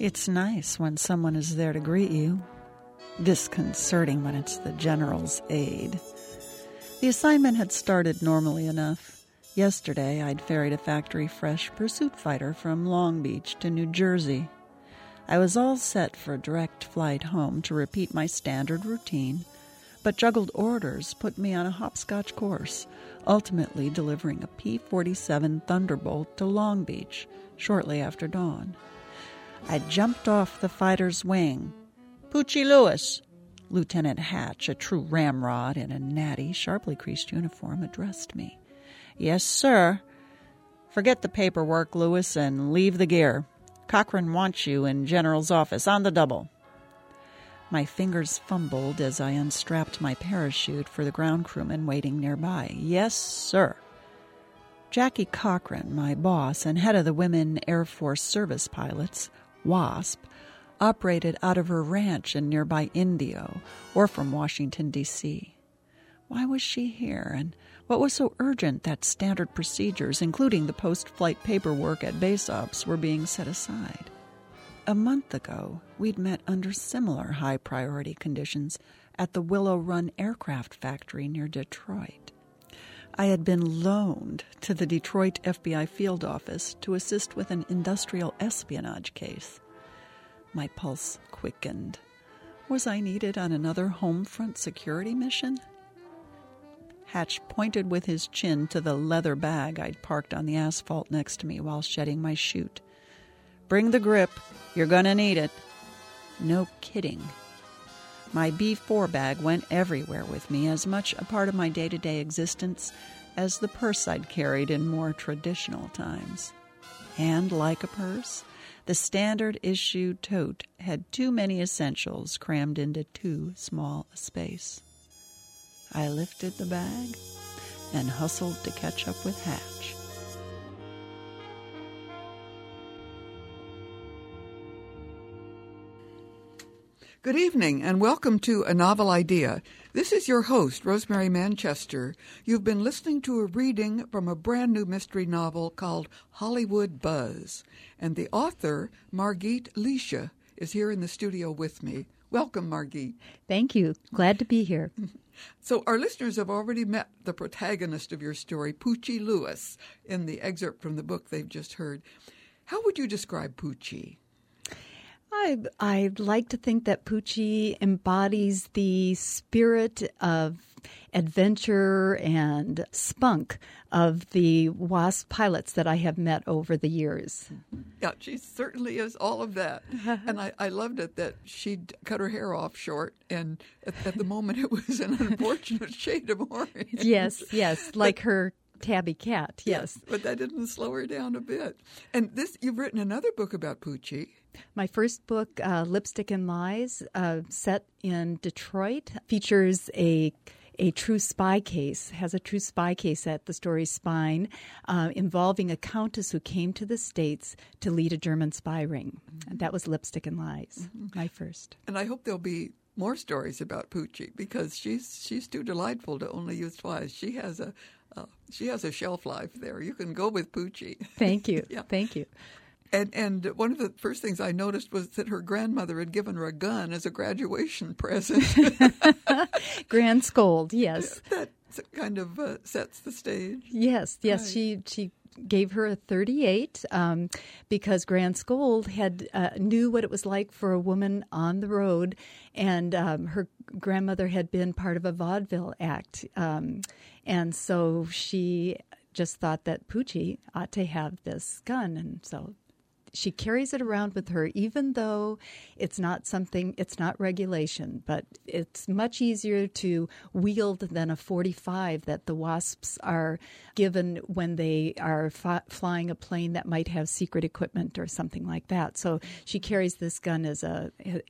It's nice when someone is there to greet you. Disconcerting when it's the general's aide. The assignment had started normally enough. Yesterday, I'd ferried a factory-fresh pursuit fighter from Long Beach to New Jersey. I was all set for a direct flight home to repeat my standard routine, but juggled orders put me on a hopscotch course, ultimately delivering a P-47 Thunderbolt to Long Beach shortly after dawn. I jumped off the fighter's wing. "Poochie Lewis!" Lieutenant Hatch, a true ramrod in a natty, sharply creased uniform, addressed me. "Yes, sir." "Forget the paperwork, Lewis, and leave the gear. Cochran wants you in General's office on the double." My fingers fumbled as I unstrapped my parachute for the ground crewman waiting nearby. "Yes, sir." Jackie Cochran, my boss and head of the Women Air Force Service Pilots, WASP, operated out of her ranch in nearby Indio or from Washington, D.C. Why was she here, and what was so urgent that standard procedures, including the post-flight paperwork at base ops, were being set aside? A month ago, we'd met under similar high-priority conditions at the Willow Run Aircraft Factory near Detroit. I had been loaned to the Detroit FBI field office to assist with an industrial espionage case. My pulse quickened. Was I needed on another home front security mission? Hatch pointed with his chin to the leather bag I'd parked on the asphalt next to me while shedding my chute. "Bring the grip. You're gonna need it." No kidding. My B-4 bag went everywhere with me, as much a part of my day-to-day existence as the purse I'd carried in more traditional times. And like a purse, the standard issue tote had too many essentials crammed into too small a space. I lifted the bag and hustled to catch up with Hatch. Good evening, and welcome to A Novel Idea. This is your host, Rosemary Manchester. You've been listening to a reading from a brand new mystery novel called Hollywood Buzz. And the author, Margit Liesche, is here in the studio with me. Welcome, Margit. Thank you. Glad to be here. So our listeners have already met the protagonist of your story, Poochie Lewis, in the excerpt from the book they've just heard. How would you describe Poochie? I'd like to think that Poochie embodies the spirit of adventure and spunk of the WASP pilots that I have met over the years. Yeah, she certainly is all of that. And I loved it that she'd cut her hair off short, and at the moment it was an unfortunate shade of orange. Yes, like her tabby cat, yes. But that didn't slow her down a bit. And you've written another book about Poochie. My first book, Lipstick and Lies, set in Detroit, features a true spy case, has a true spy case at the story's spine, involving a countess who came to the States to lead a German spy ring. And that was Lipstick and Lies, my first. And I hope there'll be more stories about Poochie, because she's too delightful to only use twice. She has a shelf life there. You can go with Poochie. Thank you. Yeah. Thank you. And one of the first things I noticed was that her grandmother had given her a gun as a graduation present. Grand Scold, yes. That kind of sets the stage. Yes. Right. She gave her a .38 because Grand Scold had knew what it was like for a woman on the road, and her grandmother had been part of a vaudeville act, and so she just thought that Poochie ought to have this gun, and so she carries it around with her, even though it's not regulation, but it's much easier to wield than a .45 that the WASPs are given when they are flying a plane that might have secret equipment or something like that. So she carries this gun as a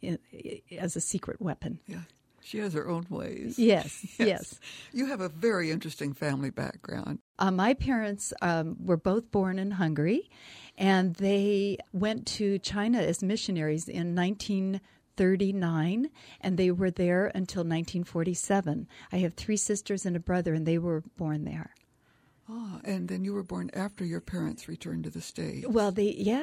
secret weapon. Yeah. She has her own ways. Yes, yes. You have a very interesting family background. My parents were both born in Hungary, and they went to China as missionaries in 1939, and they were there until 1947. I have 3 sisters and a brother, and they were born there. And then you were born after your parents returned to the States. Well,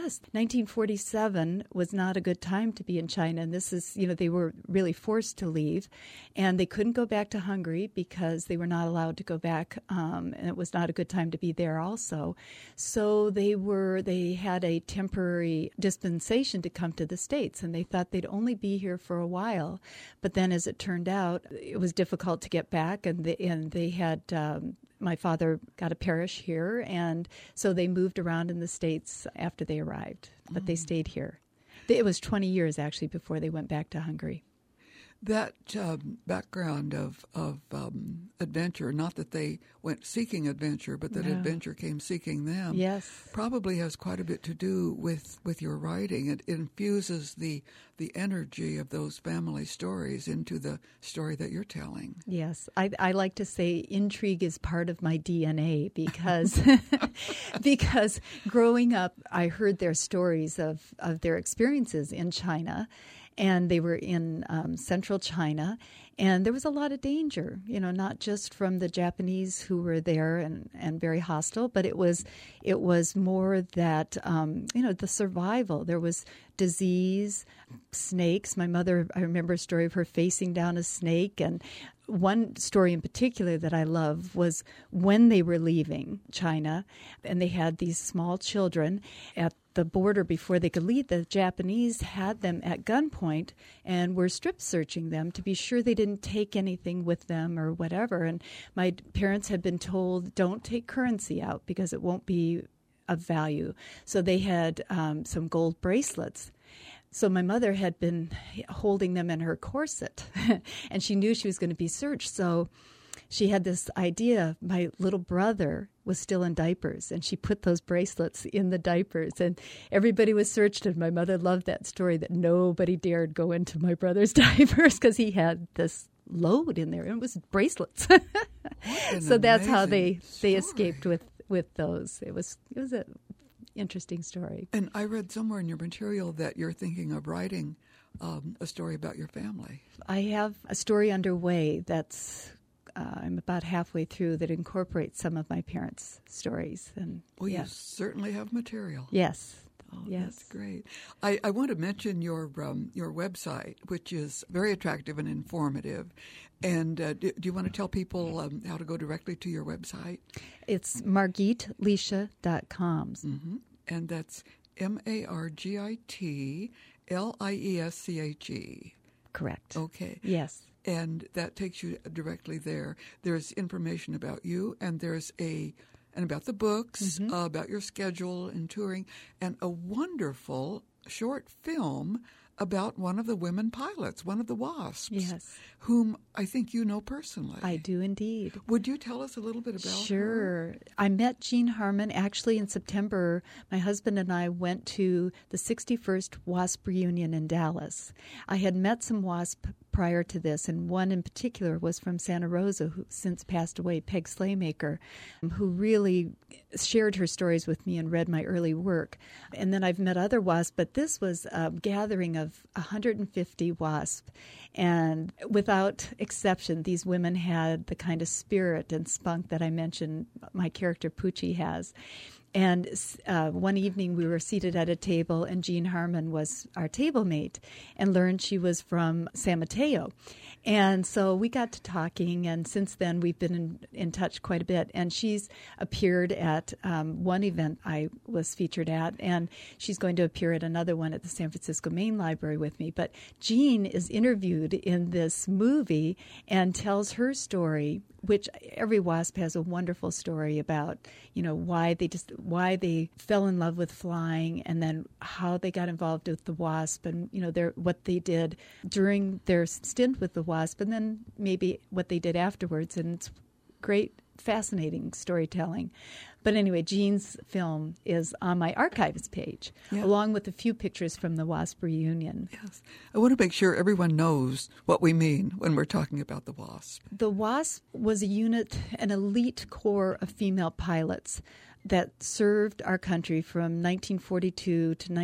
1947 was not a good time to be in China. And this is, they were really forced to leave. And they couldn't go back to Hungary because they were not allowed to go back. And it was not a good time to be there also. So they had a temporary dispensation to come to the States. And they thought they'd only be here for a while. But then as it turned out, it was difficult to get back. And they had... my father got a parish here, and so they moved around in the States after they arrived, but they stayed here. It was 20 years, actually, before they went back to Hungary. That background of adventure, not that they went seeking adventure, but that adventure came seeking them, yes, probably has quite a bit to do with your writing. It infuses the energy of those family stories into the story that you're telling. Yes. I like to say intrigue is part of my DNA because because growing up, I heard their stories of their experiences in China. And they were in central China, and there was a lot of danger, not just from the Japanese who were there and very hostile, but it was more that, the survival. There was disease, snakes. My mother, I remember a story of her facing down a snake, and one story in particular that I love was when they were leaving China, and they had these small children at the border before they could leave. The Japanese had them at gunpoint and were strip searching them to be sure they didn't take anything with them or whatever. And my parents had been told, don't take currency out because it won't be of value. So they had some gold bracelets. So my mother had been holding them in her corset, and she knew she was going to be searched. So she had this idea. My little brother was still in diapers, and she put those bracelets in the diapers, and everybody was searched. And my mother loved that story that nobody dared go into my brother's diapers because he had this load in there, and it was bracelets. So that's how they escaped with those. It was a interesting story. And I read somewhere in your material that you're thinking of writing a story about your family. I have a story underway that's I'm about halfway through that incorporates some of my parents' stories. And you certainly have material. Yes. Oh, yes. That's great. I want to mention your website, which is very attractive and informative. And do you want to tell people how to go directly to your website? It's margitliesche.com. Mm-hmm. And that's MargitLiesche. Correct. Okay. Yes. And that takes you directly there. There's information about you, and there's about the books, about your schedule and touring, and a wonderful short film about one of the women pilots, one of the WASPs, yes, whom I think you know personally. I do indeed. Would you tell us a little bit about her? Sure. I met Jean Harmon actually in September. My husband and I went to the 61st WASP reunion in Dallas. I had met some WASP prior to this, and one in particular was from Santa Rosa, who since passed away, Peg Slaymaker, who really shared her stories with me and read my early work. And then I've met other WASP, but this was a gathering of 150 WASP. And without exception, these women had the kind of spirit and spunk that I mentioned my character Poochie has. And one evening we were seated at a table, and Jean Harmon was our table mate, and learned she was from San Mateo. And so we got to talking, and since then we've been in touch quite a bit. And she's appeared at one event I was featured at, and she's going to appear at another one at the San Francisco Main Library with me. But Jean is interviewed in this movie and tells her story, which every WASP has a wonderful story about, why they fell in love with flying, and then how they got involved with the WASP, and what they did during their stint with the WASP, and then maybe what they did afterwards. And it's great, fascinating storytelling. But anyway, Jean's film is on my archives page, along with a few pictures from the WASP reunion. Yes. I want to make sure everyone knows what we mean when we're talking about the WASP. The WASP was a unit, an elite corps of female pilots that served our country from 1942 to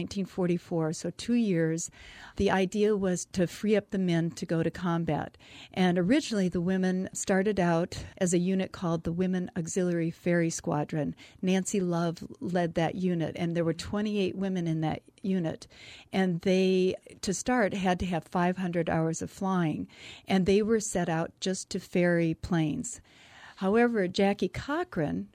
1944, so 2 years. The idea was to free up the men to go to combat. And originally the women started out as a unit called the Women Auxiliary Ferry Squadron. Nancy Love led that unit, and there were 28 women in that unit. And they, to start, had to have 500 hours of flying. And they were set out just to ferry planes. However, Jackie Cochran,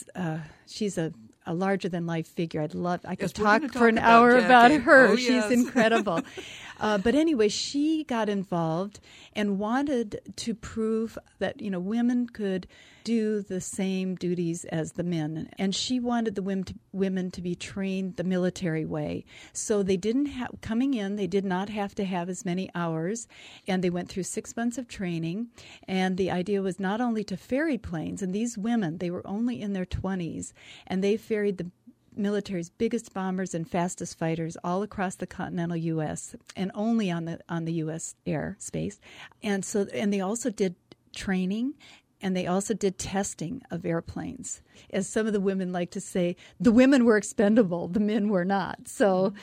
she's a larger-than-life figure. I could talk for an hour about her. Oh, she's yes. incredible. But anyway, she got involved and wanted to prove that, women could do the same duties as the men. And she wanted the women to be trained the military way. So they coming in, they did not have to have as many hours. And they went through 6 months of training. And the idea was not only to ferry planes, and these women, they were only in their 20s, and they ferried the military's biggest bombers and fastest fighters all across the continental U.S. and only on the U.S. airspace. And they also did training, and they also did testing of airplanes. As some of the women like to say, the women were expendable, the men were not. So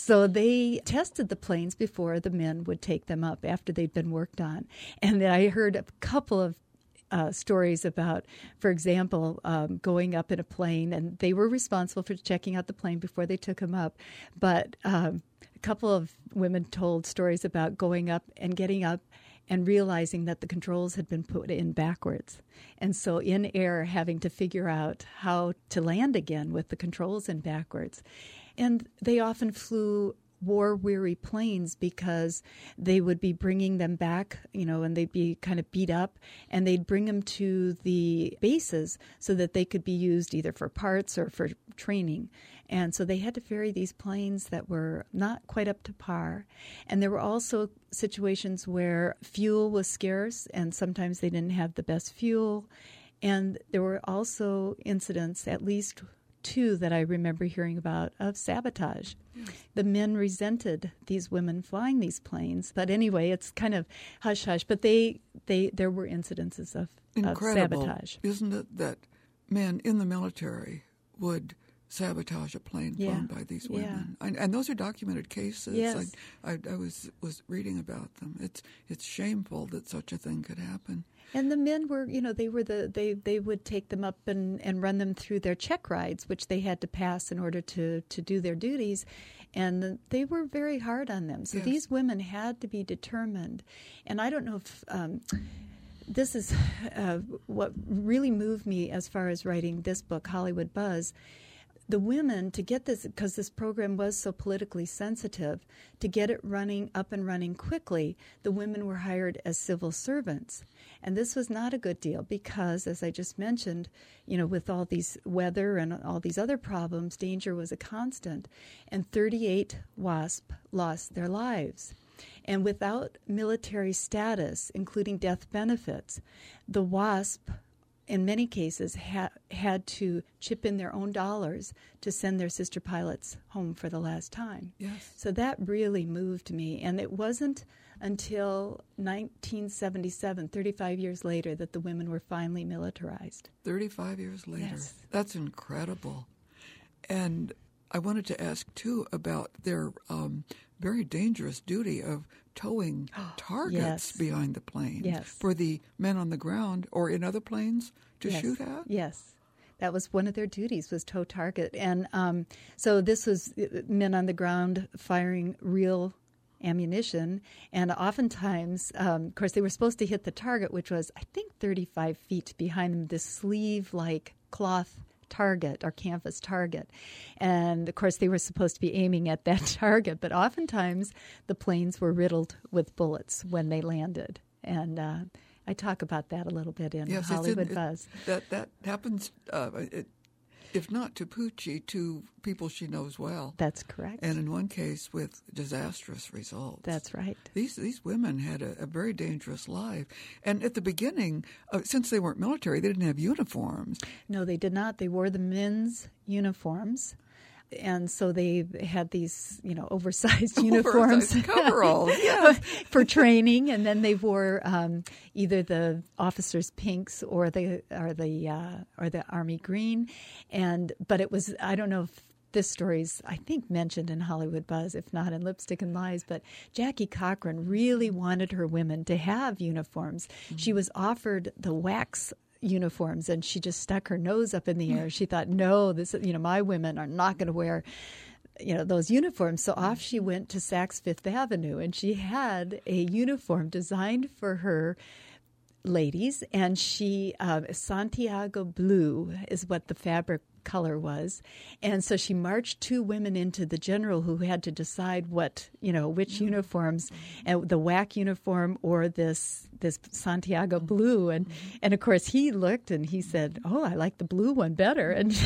they tested the planes before the men would take them up after they'd been worked on. And then I heard a couple of stories about, for example, going up in a plane, and they were responsible for checking out the plane before they took them up. But a couple of women told stories about going up and getting up and realizing that the controls had been put in backwards. And so in air, having to figure out how to land again with the controls in backwards. And they often flew war-weary planes because they would be bringing them back, and they'd be kind of beat up, and they'd bring them to the bases so that they could be used either for parts or for training. And so they had to ferry these planes that were not quite up to par. And there were also situations where fuel was scarce, and sometimes they didn't have the best fuel. And there were also incidents, at least 2 that I remember hearing about, of sabotage. Yes. The men resented these women flying these planes. But anyway, it's kind of hush-hush. But there were incidences of sabotage. Isn't it, that men in the military would sabotage a plane flown by these women? Yeah. And those are documented cases. Yes. I was reading about them. It's shameful that such a thing could happen. And the men were, they would take them up and run them through their check rides, which they had to pass in order to do their duties. And they were very hard on them. So these women had to be determined. And I don't know if this is what really moved me as far as writing this book, Hollywood Buzz. The women, to get this, because this program was so politically sensitive, to get it up and running quickly, the women were hired as civil servants. And this was not a good deal because, as I just mentioned, with all these weather and all these other problems, danger was a constant. And 38 WASP lost their lives. And without military status, including death benefits, the WASP in many cases had to chip in their own dollars to send their sister pilots home for the last time. Yes. So that really moved me. And it wasn't until 1977, 35 years later, that the women were finally militarized. 35 years later. Yes. That's incredible. And I wanted to ask, too, about their very dangerous duty of towing targets behind the plane for the men on the ground or in other planes to shoot at? Yes. That was one of their duties, was tow target. And so this was men on the ground firing real ammunition. And oftentimes, of course, they were supposed to hit the target, which was, I think, 35 feet behind them, this sleeve-like cloth target or canvas target. And of course they were supposed to be aiming at that target, but oftentimes the planes were riddled with bullets when they landed. And I talk about that a little bit in Hollywood Buzz. That happens, if not to Poochie, to people she knows well. That's correct. And in one case with disastrous results. That's right. These women had a very dangerous life. And at the beginning, since they weren't military, they didn't have uniforms. No, they did not. They wore the men's uniforms. and so they had these, oversized uniforms, oversized coveralls, yes. for training, and then they wore either the officers' pinks or the army green, but it was, I don't know if this story's, I think, mentioned in Hollywood Buzz, if not in Lipstick and Lies, but Jackie Cochran really wanted her women to have uniforms. Mm-hmm. She was offered the wax uniforms, and she just stuck her nose up in the air. She thought, no, my women are not going to wear those uniforms. So off she went to Saks Fifth Avenue, and she had a uniform designed for her ladies, and she Santiago blue is what the fabric color was, and so she marched two women into the general who had to decide which uniforms, and the WAC uniform or this Santiago blue, and of course he looked and he said, "Oh, I like the blue one better," and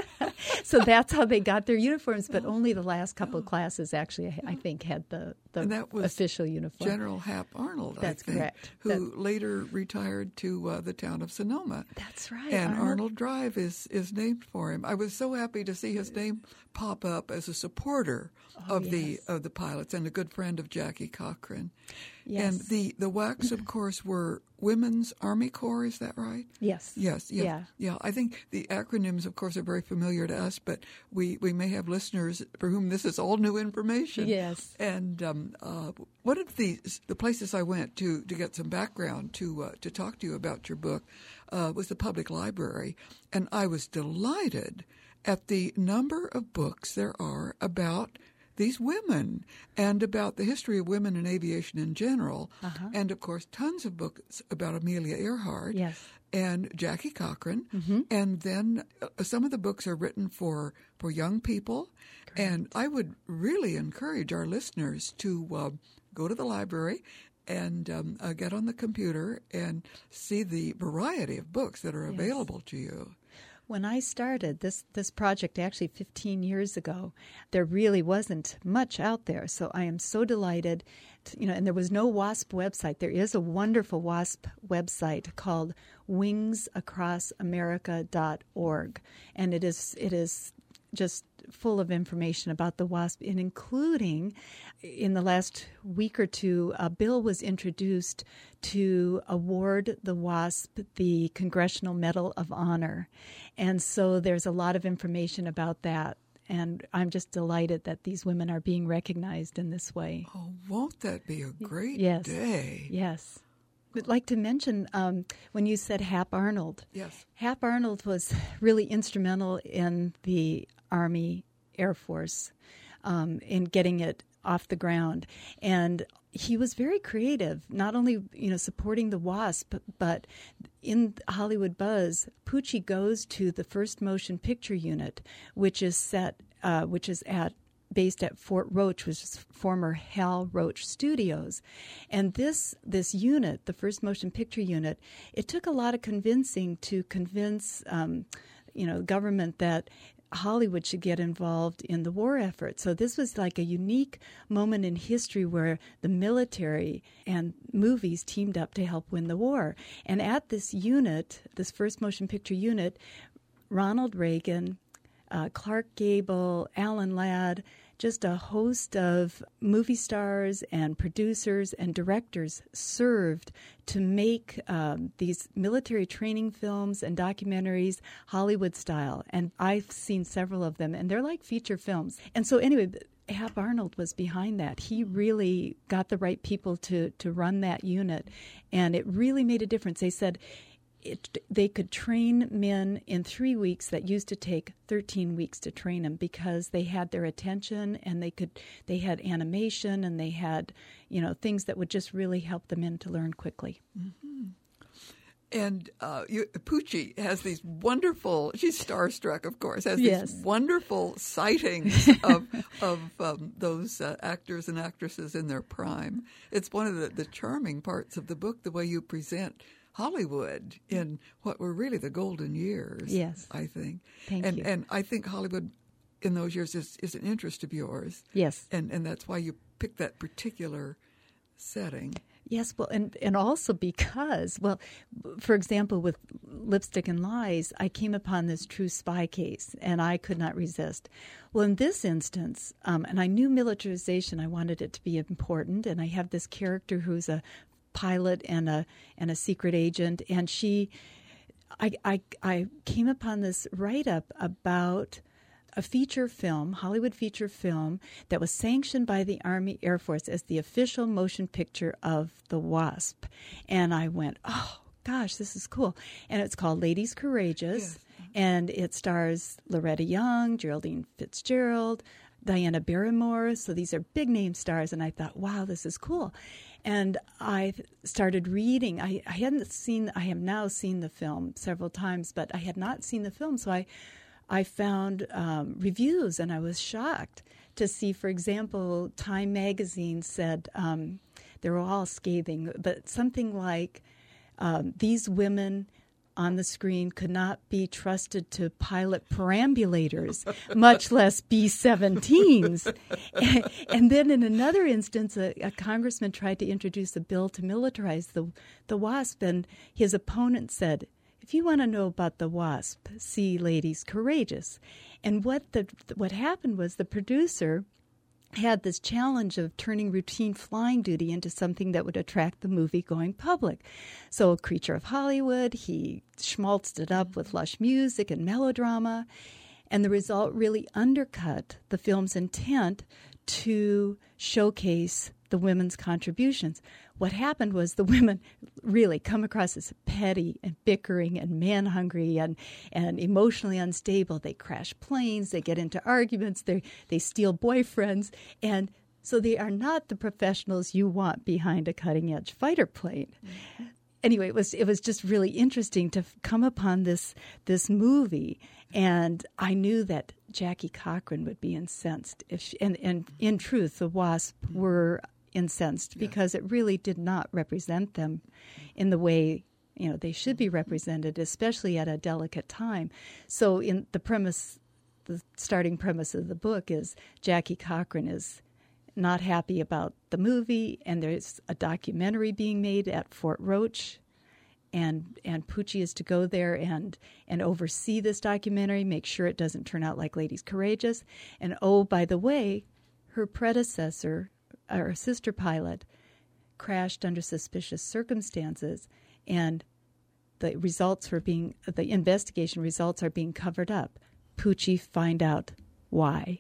so that's how they got their uniforms. But only the last couple of classes actually, I think, had the official uniform. General Hap Arnold, that's correct, who later retired to the town of Sonoma. That's right, and Arnold Drive is named for him. I was so happy to see his name pop up as a supporter of the pilots and a good friend of Jackie Cochran. Yes. And the WACs, of course, were Women's Army Corps. Is that right? Yes. Yes. Yeah. I think the acronyms, of course, are very familiar to us, but we may have listeners for whom this is all new information. Yes. And one of the places I went to get some background to talk to you about your book was the public library, and I was delighted at the number of books there are about these women and about the history of women in aviation in general. Uh-huh. And, of course, tons of books about Amelia Earhart and Jackie Cochran. Mm-hmm. And then some of the books are written for young people. Correct. And I would really encourage our listeners to go to the library and get on the computer and see the variety of books that are available to you. When I started this project, actually 15 years ago, there really wasn't much out there. So I am so delighted, and there was no WASP website. There is a wonderful WASP website called wingsacrossamerica.org, and it is just full of information about the WASP, and including in the last week or two, a bill was introduced to award the WASP the Congressional Medal of Honor. And so there's a lot of information about that. And I'm just delighted that these women are being recognized in this way. Oh, won't that be a great day? Yes. I'd like to mention when you said Hap Arnold. Yes. Hap Arnold was really instrumental in the Army Air Force in getting it off the ground. And he was very creative, not only supporting the WASP, but in Hollywood Buzz, Pucci goes to the First Motion Picture Unit, which is based at Fort Roach, which is former Hal Roach Studios. And this unit, the First Motion Picture Unit, it took a lot of convincing to convince government that Hollywood should get involved in the war effort. So this was like a unique moment in history where the military and movies teamed up to help win the war. And at this unit, this First Motion Picture Unit, Ronald Reagan, Clark Gable, Alan Ladd, just a host of movie stars and producers and directors served to make these military training films and documentaries Hollywood style. And I've seen several of them, and they're like feature films. And so anyway, Hap Arnold was behind that. He really got the right people to run that unit, and it really made a difference. They said they could train men in 3 weeks that used to take 13 weeks to train them, because they had their attention, and they had animation, and they had things that would just really help the men to learn quickly. Mm-hmm. And Pucci has these wonderful, she's starstruck, of course, has these wonderful sightings of those actors and actresses in their prime. It's one of the charming parts of the book, the way you present Hollywood in what were really the golden years, I think. Thank you. And I think Hollywood in those years is an interest of yours. Yes. And that's why you picked that particular setting. Yes, well, and also because, well, for example, with Lipstick and Lies, I came upon this true spy case, and I could not resist. Well, in this instance, and I knew militarization, I wanted it to be important, and I have this character who's a pilot and a secret agent, and I came upon this write-up about a feature film, Hollywood feature film, that was sanctioned by the Army Air Force as the official motion picture of The Wasp. And I went, oh, gosh, this is cool. And it's called Ladies Courageous, yes. And it stars Loretta Young, Geraldine Fitzgerald, Diana Barrymore. So these are big-name stars, and I thought, wow, this is cool. And I started reading. I have now seen the film several times, but I had not seen the film, so I found reviews, and I was shocked to see, for example, Time magazine said, they were all scathing, but something like, these women on the screen could not be trusted to pilot perambulators, much less B-17s. And then in another instance, a congressman tried to introduce a bill to militarize the WASP, and his opponent said, if you want to know about the WASP, see Ladies Courageous. And what happened was the producer had this challenge of turning routine flying duty into something that would attract the movie-going public. So A Creature of Hollywood, he schmaltzed it up with lush music and melodrama, and the result really undercut the film's intent to showcase the women's contributions. What happened was the women really come across as petty and bickering and man-hungry and emotionally unstable. They crash planes, they get into arguments, they steal boyfriends, and so they are not the professionals you want behind a cutting-edge fighter plane. Mm-hmm. Anyway, it was just really interesting to come upon this movie, and I knew that Jackie Cochran would be incensed if and in truth, the WASP were incensed because it really did not represent them in the way they should be represented, especially at a delicate time. So in the starting premise of the book is Jackie Cochran is not happy about the movie, and there's a documentary being made at Fort Roach, and Pucci is to go there and oversee this documentary, make sure it doesn't turn out like Ladies Courageous. And oh, by the way, her predecessor, or sister pilot, crashed under suspicious circumstances, and the investigation results are being covered up. Pucci find out why.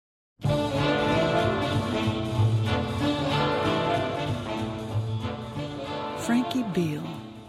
Frankie Beale.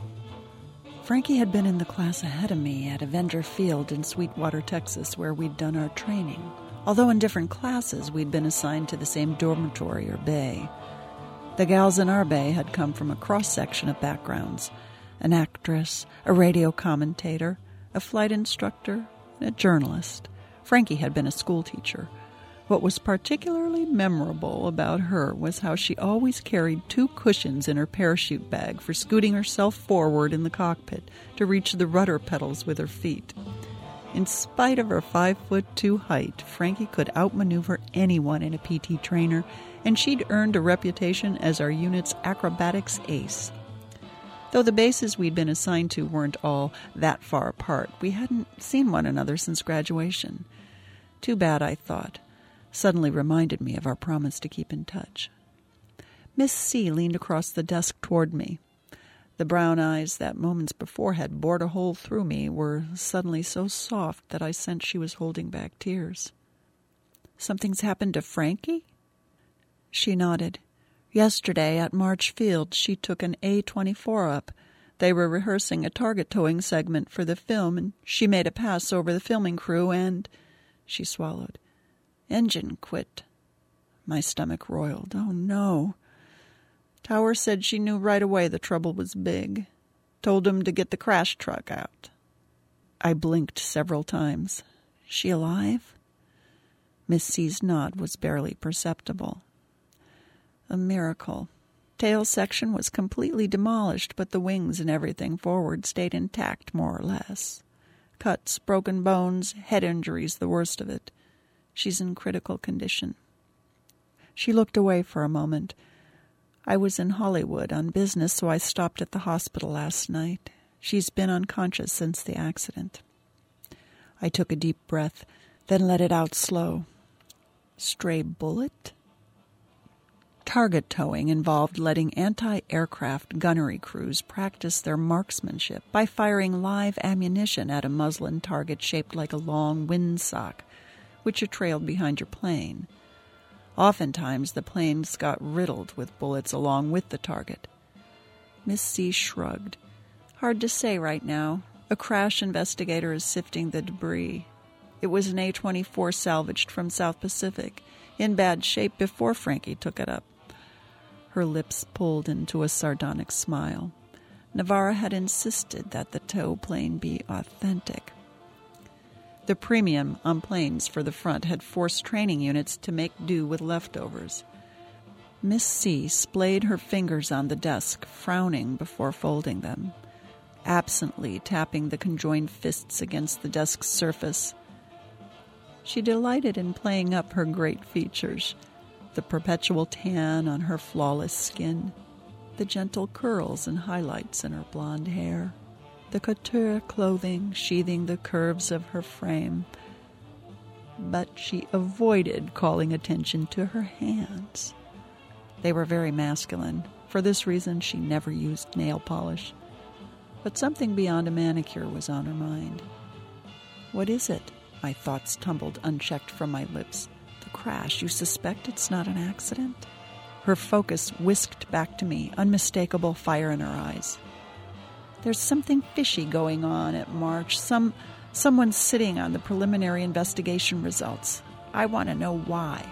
Frankie had been in the class ahead of me at Avenger Field in Sweetwater, Texas, where we'd done our training. Although in different classes, we'd been assigned to the same dormitory or bay. The gals in our bay had come from a cross-section of backgrounds: an actress, a radio commentator, a flight instructor, and a journalist. Frankie had been a school teacher. What was particularly memorable about her was how she always carried 2 cushions in her parachute bag for scooting herself forward in the cockpit to reach the rudder pedals with her feet. In spite of her 5'2" height, Frankie could outmaneuver anyone in a PT trainer, and she'd earned a reputation as our unit's acrobatics ace. Though the bases we'd been assigned to weren't all that far apart, we hadn't seen one another since graduation. Too bad, I thought. Suddenly reminded me of our promise to keep in touch. Miss C leaned across the desk toward me. The brown eyes that moments before had bored a hole through me were suddenly so soft that I sensed she was holding back tears. "Something's happened to Frankie?" She nodded. "Yesterday at March Field, she took an A-24 up. They were rehearsing a target towing segment for the film, and she made a pass over the filming crew and—" She swallowed. "Engine quit." My stomach roiled. Oh, no. Tower said she knew right away the trouble was big. Told him to get the crash truck out. I blinked several times. She alive? Miss C's nod was barely perceptible. A miracle. Tail section was completely demolished, but the wings and everything forward stayed intact, more or less. Cuts, broken bones, head injuries, the worst of it. She's in critical condition. She looked away for a moment. I was in Hollywood on business, so I stopped at the hospital last night. She's been unconscious since the accident. I took a deep breath, then let it out slow. Stray bullet? Target towing involved letting anti-aircraft gunnery crews practice their marksmanship by firing live ammunition at a muslin target shaped like a long windsock, which you trailed behind your plane. Oftentimes, the planes got riddled with bullets along with the target. Miss C shrugged. Hard to say right now. A crash investigator is sifting the debris. It was an A-24 salvaged from South Pacific, in bad shape before Frankie took it up. Her lips pulled into a sardonic smile. Navarra had insisted that the tow plane be authentic. The premium on planes for the front had forced training units to make do with leftovers. Miss C splayed her fingers on the desk, frowning before folding them, absently tapping the conjoined fists against the desk's surface. She delighted in playing up her great features, the perpetual tan on her flawless skin, the gentle curls and highlights in her blonde hair, the couture clothing sheathing the curves of her frame. But she avoided calling attention to her hands. They were very masculine. For this reason, she never used nail polish. But something beyond a manicure was on her mind. What is it? My thoughts tumbled unchecked from my lips. The crash. You suspect it's not an accident? Her focus whisked back to me, unmistakable fire in her eyes. There's something fishy going on at March. Someone's sitting on the preliminary investigation results. I want to know why.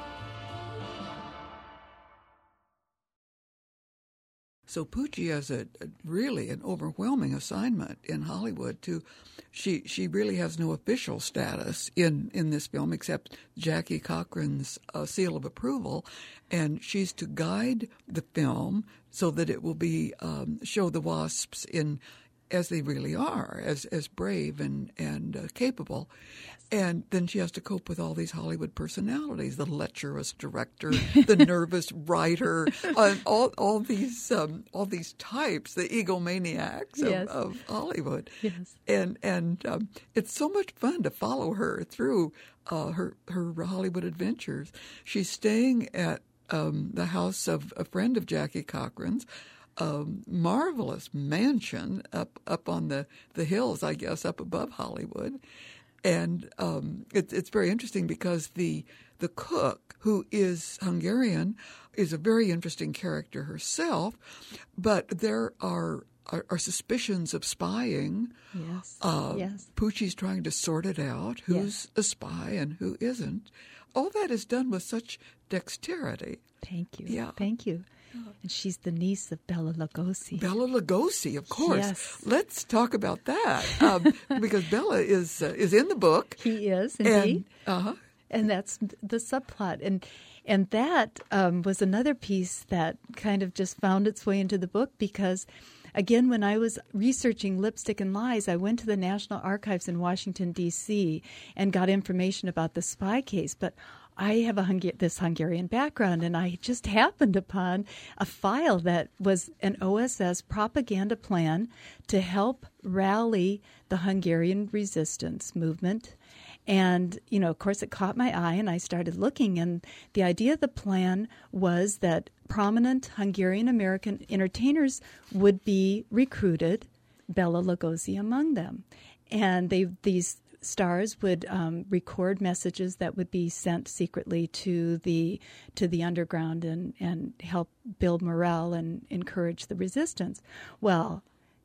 So Pucci has really an overwhelming assignment in Hollywood. She really has no official status in this film except Jackie Cochran's seal of approval, and she's to guide the film so that it will be show the WASPs in as they really are, as brave and capable. And then she has to cope with all these Hollywood personalities, the lecherous director, the nervous writer, all these types, the egomaniacs of Hollywood. Yes. And it's so much fun to follow her through her Hollywood adventures. She's staying at the house of a friend of Jackie Cochran's, marvelous mansion up on the hills, I guess, up above Hollywood. And it's very interesting because the cook, who is Hungarian, is a very interesting character herself, but there are suspicions of spying. Yes. Yes. Pucci's trying to sort it out, who's a spy and who isn't. All that is done with such dexterity. Thank you. Yeah. Thank you. And she's the niece of Bela Lugosi. Bela Lugosi, of course. Yes. Let's talk about that because Bela is in the book. He is, indeed. And that's the subplot. And that was another piece that kind of just found its way into the book because, again, when I was researching Lipstick and Lies, I went to the National Archives in Washington, D.C. and got information about the spy case. But I have this Hungarian background, and I just happened upon a file that was an OSS propaganda plan to help rally the Hungarian resistance movement. And, of course, it caught my eye, and I started looking. And the idea of the plan was that prominent Hungarian-American entertainers would be recruited, Bela Lugosi among them. And these stars would record messages that would be sent secretly to the underground and help build morale and encourage the resistance. Well,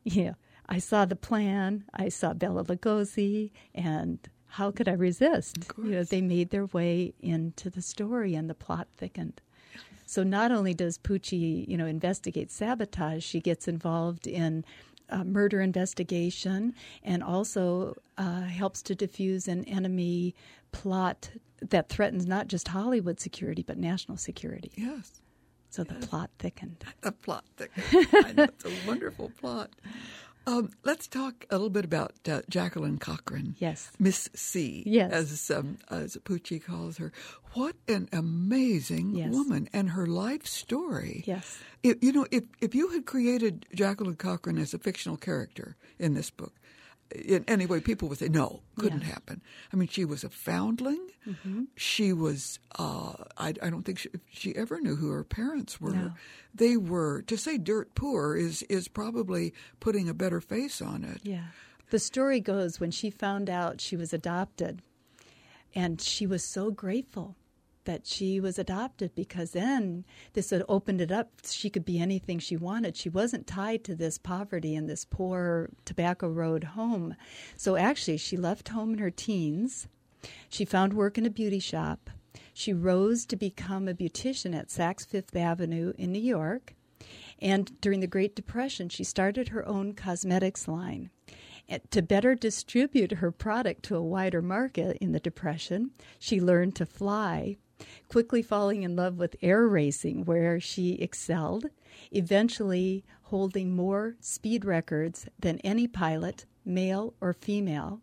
I saw the plan, I saw Bela Lugosi, and how could I resist? They made their way into the story, and the plot thickened. So not only does Pucci, investigate sabotage, she gets involved in murder investigation and also helps to diffuse an enemy plot that threatens not just Hollywood security but national security. yes. So the plot thickened. The plot thickened. I know, it's a wonderful plot. Let's talk a little bit about Jacqueline Cochran. Yes. Miss C, yes. as Poochie calls her. What an amazing yes. woman, and her life story. Yes. If you had created Jacqueline Cochran as a fictional character in this book, in any way, people would say, no, couldn't happen. I mean, she was a foundling. Mm-hmm. She was, I don't think she ever knew who her parents were. No. They were, to say dirt poor is probably putting a better face on it. Yeah. The story goes when she found out she was adopted, and she was so grateful that she was adopted, because then this had opened it up. She could be anything she wanted. She wasn't tied to this poverty and this poor Tobacco Road home. So actually, she left home in her teens. She found work in a beauty shop. She rose to become a beautician at Saks Fifth Avenue in New York. And during the Great Depression, she started her own cosmetics line. To better distribute her product to a wider market in the Depression, she learned to fly, quickly falling in love with air racing, where she excelled, eventually holding more speed records than any pilot, male or female.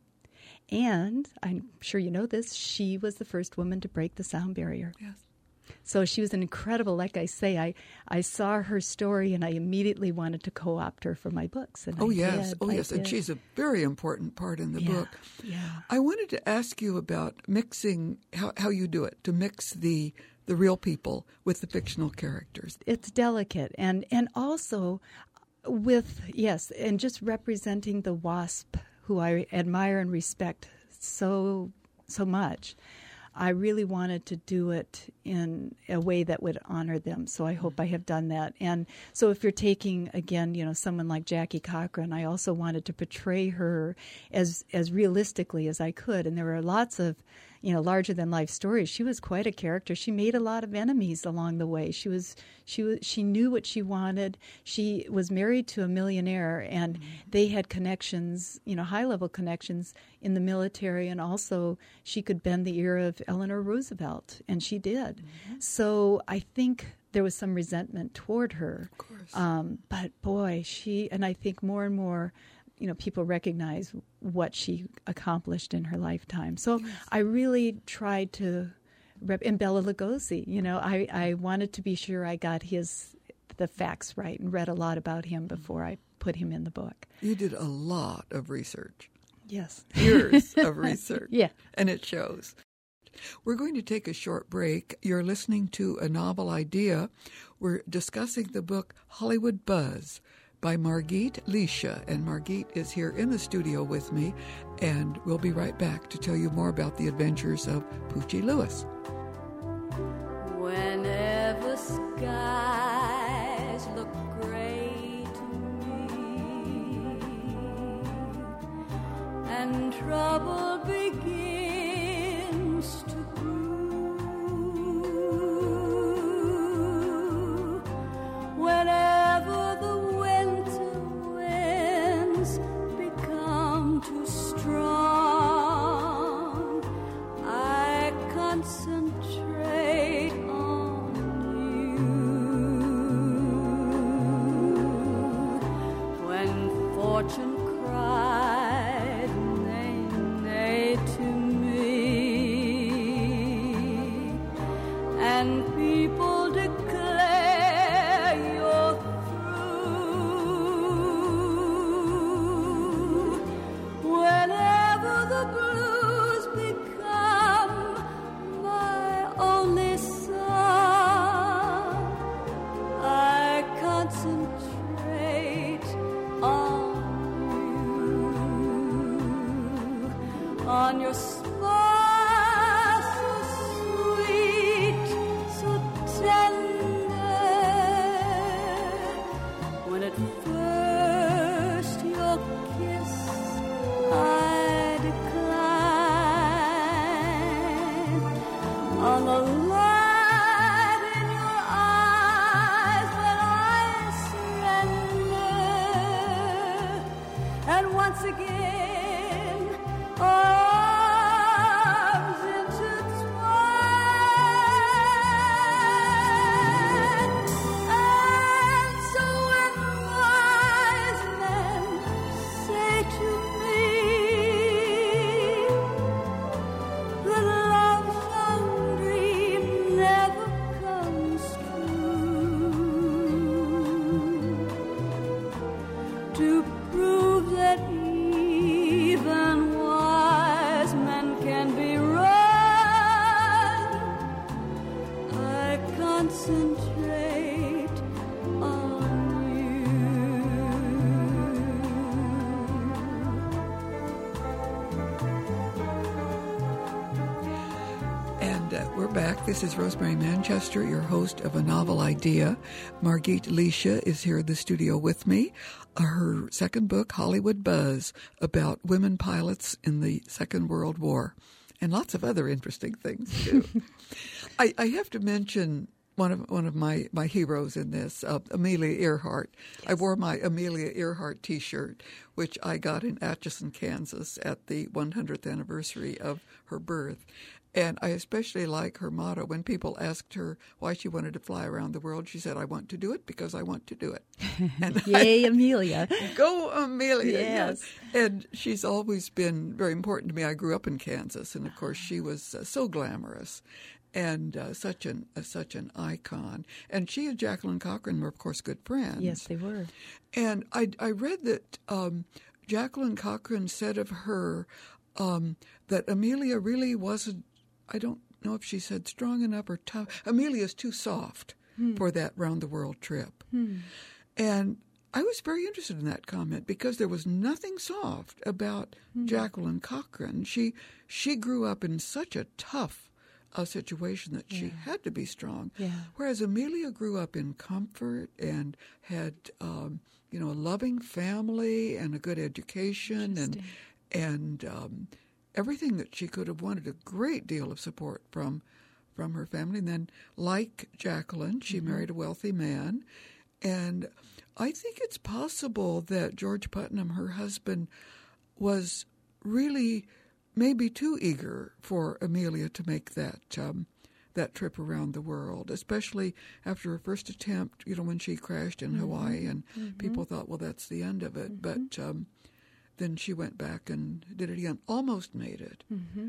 And I'm sure you know this, she was the first woman to break the sound barrier. Yes. So she was an incredible, like I say, I saw her story and I immediately wanted to co-opt her for my books. And yes, and she's a very important part in the book. Yeah. I wanted to ask you about mixing, how you do it, to mix the real people with the fictional characters. It's delicate, and also with, and just representing the WASP, who I admire and respect so much. I really wanted to do it in a way that would honor them, so I hope I have done that. And so if you're taking, again, someone like Jackie Cochran, I also wanted to portray her as realistically as I could. And there were lots of, larger-than-life stories. She was quite a character. She made a lot of enemies along the way. She knew what she wanted. She was married to a millionaire, and they had connections, high-level connections in the military, and also she could bend the ear of Eleanor Roosevelt, and she did. Mm-hmm. So I think there was some resentment toward her. Of course. But boy, and I think more and more, people recognize what she accomplished in her lifetime. So yes. I really tried to, and Bela Lugosi, I wanted to be sure I got the facts right and read a lot about him before I put him in the book. You did a lot of research. Yes. Years of research. Yeah. And it shows. We're going to take a short break. You're listening to A Novel Idea. We're discussing the book Hollywood Buzz by Margit Lisha, and Margit is here in the studio with me, and we'll be right back to tell you more about the adventures of Poochie Lewis. Whenever skies look gray to me and trouble begins to brew, whenever the winter winds become too strong, I concentrate on you. When fortune cried nay, nay to me, and people declare you're through, whenever the blues become my only song, I concentrate on you, on your smile so sweet, so tender. When at first your kiss I decline, on the light in your eyes when I surrender, and once again our arms intertwine. And so when wise men prove that even wise men can be wrong. I concentrate on you. And we're back. This is Rosemary Manchester, your host of A Novel Idea. Margit Leisha is here in the studio with me. Her second book, Hollywood Buzz, about women pilots in the Second World War, and lots of other interesting things, too. I have to mention one of my heroes in this, Amelia Earhart. Yes. I wore my Amelia Earhart T-shirt, which I got in Atchison, Kansas, at the 100th anniversary of her birth. And I especially like her motto. When people asked her why she wanted to fly around the world, she said, "I want to do it because I want to do it." And Yay, Amelia. Go, Amelia. Yes. And she's always been very important to me. I grew up in Kansas, and, of course, she was so glamorous and such an icon. And she and Jacqueline Cochran were, of course, good friends. Yes, they were. And I read that Jacqueline Cochran said of her that Amelia really wasn't, I don't know if she said strong enough or tough. Amelia's too soft for that round-the-world trip. And I was very interested in that comment because there was nothing soft about Jacqueline Cochran. She grew up in such a tough situation that she had to be strong, whereas Amelia grew up in comfort and had a loving family and a good education and everything that she could have wanted, a great deal of support from her family. And then, like Jacqueline, she married a wealthy man. And I think it's possible that George Putnam, her husband, was really maybe too eager for Amelia to make that trip around the world, especially after her first attempt, when she crashed in Hawaii, and people thought, well, that's the end of it. But then she went back and did it again, almost made it.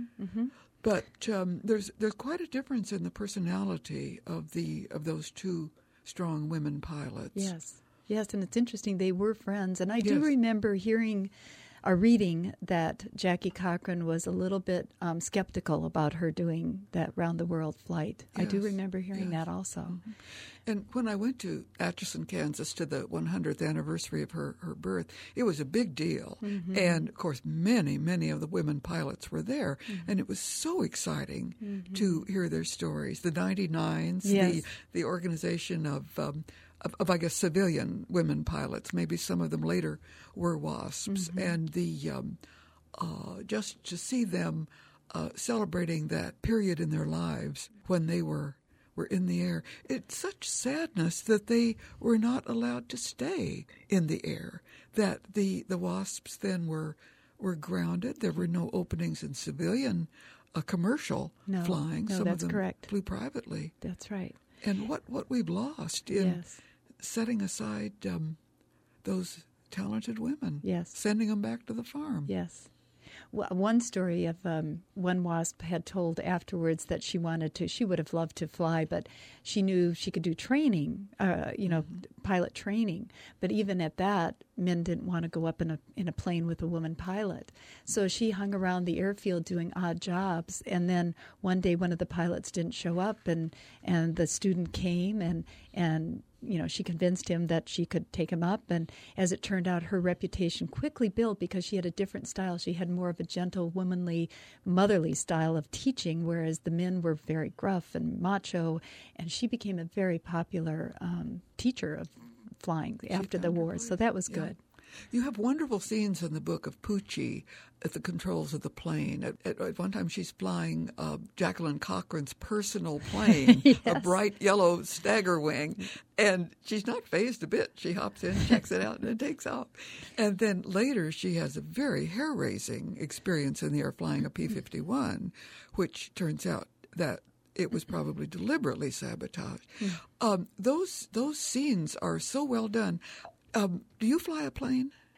But there's quite a difference in the personality of those two strong women pilots. Yes, and it's interesting. They were friends, and I do remember hearing or reading that Jackie Cochran was a little bit skeptical about her doing that round-the-world flight. Yes. I do remember hearing that also. And when I went to Atchison, Kansas, to the 100th anniversary of her birth, it was a big deal. And, of course, many, many of the women pilots were there. And it was so exciting to hear their stories. The 99s, the organization of I guess, civilian women pilots. Maybe some of them later were WASPs. And the just to see them celebrating that period in their lives when they were in the air. It's such sadness that they were not allowed to stay in the air, that the WASPs then were grounded. There were no openings in civilian commercial flying. No, some that's of them correct. flew privately. That's right. And what we've lost in setting aside those talented women, sending them back to the farm. Yes. Well, one story of one WASP had told afterwards that she would have loved to fly, but she knew she could do training, pilot training. But even at that, men didn't want to go up in a plane with a woman pilot. So she hung around the airfield doing odd jobs. And then one day, one of the pilots didn't show up, and the student came and she convinced him that she could take him up. And as it turned out, her reputation quickly built because she had a different style. She had more of a gentle, womanly, motherly style of teaching, whereas the men were very gruff and macho. And she became a very popular teacher of flying after the war. So that was good. You have wonderful scenes in the book of Poochie at the controls of the plane. At one time, she's flying Jacqueline Cochran's personal plane, a bright yellow Stagger Wing, and she's not fazed a bit. She hops in, checks it out, and it takes off. And then later, she has a very hair-raising experience in the air flying a P-51, which turns out that it was probably deliberately sabotaged. Those scenes are so well done. Do you fly a plane?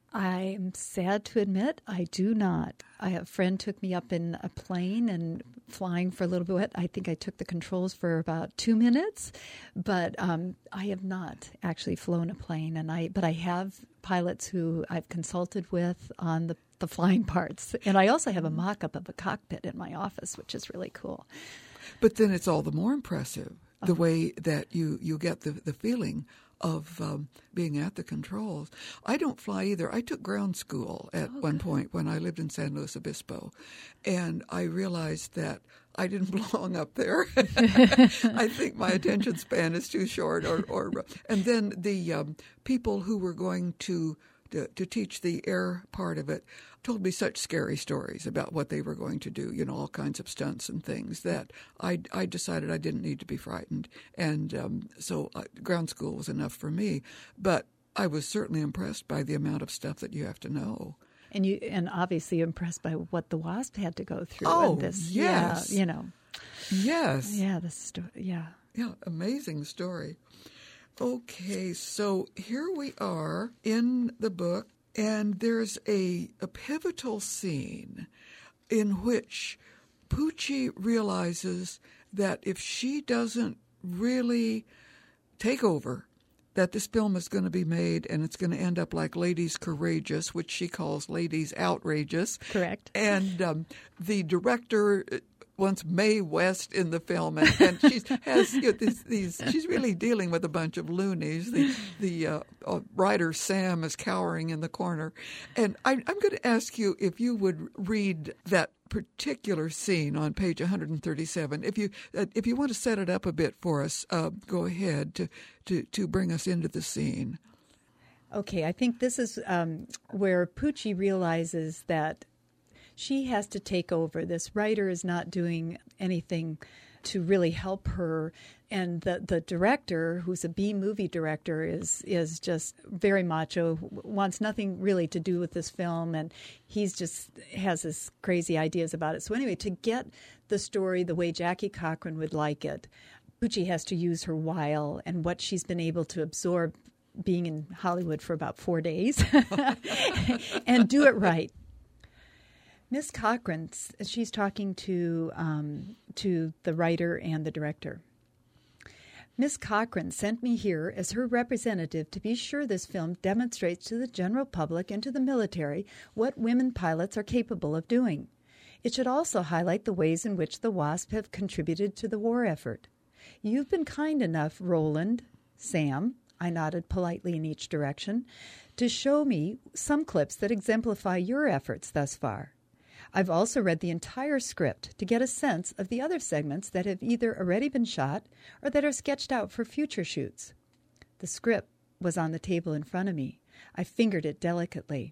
I'm sad to admit I do not. A friend took me up in a plane and flying for a little bit. I think I took the controls for about 2 minutes, but I have not actually flown a plane. But I have pilots who I've consulted with on the flying parts. And I also have a mock-up of a cockpit in my office, which is really cool. But then it's all the more impressive, the way that you get the feeling of being at the controls. I don't fly either. I took ground school at one point when I lived in San Luis Obispo, and I realized that I didn't belong up there. I think my attention span is too short. And then the people who were going to teach the air part of it told me such scary stories about what they were going to do, all kinds of stunts and things, that I decided I didn't need to be frightened. And so ground school was enough for me. But I was certainly impressed by the amount of stuff that you have to know. And obviously impressed by what the WASP had to go through. Oh, in this. yes. Yeah, Yes. Yeah, the story. Yeah. Yeah, amazing story. Okay, so here we are in the book, and there's a pivotal scene in which Pucci realizes that if she doesn't really take over, that this film is going to be made and it's going to end up like Ladies Courageous, which she calls Ladies Outrageous. Correct. And the director wants Mae West in the film, and she has these. She's really dealing with a bunch of loonies. The writer Sam is cowering in the corner, and I'm going to ask you if you would read that particular scene on page 137. If you want to set it up a bit for us, go ahead to bring us into the scene. Okay, I think this is where Pucci realizes that she has to take over. This writer is not doing anything to really help her. And the director, who's a B-movie director, is just very macho, wants nothing really to do with this film, and he's just has his crazy ideas about it. So anyway, to get the story the way Jackie Cochran would like it, Pucci has to use her wile and what she's been able to absorb being in Hollywood for about 4 days and do it right. Miss Cochran, she's talking to the writer and the director. Miss Cochran sent me here as her representative to be sure this film demonstrates to the general public and to the military what women pilots are capable of doing. It should also highlight the ways in which the WASP have contributed to the war effort. You've been kind enough, Roland, Sam, I nodded politely in each direction, to show me some clips that exemplify your efforts thus far. I've also read the entire script to get a sense of the other segments that have either already been shot or that are sketched out for future shoots. The script was on the table in front of me. I fingered it delicately.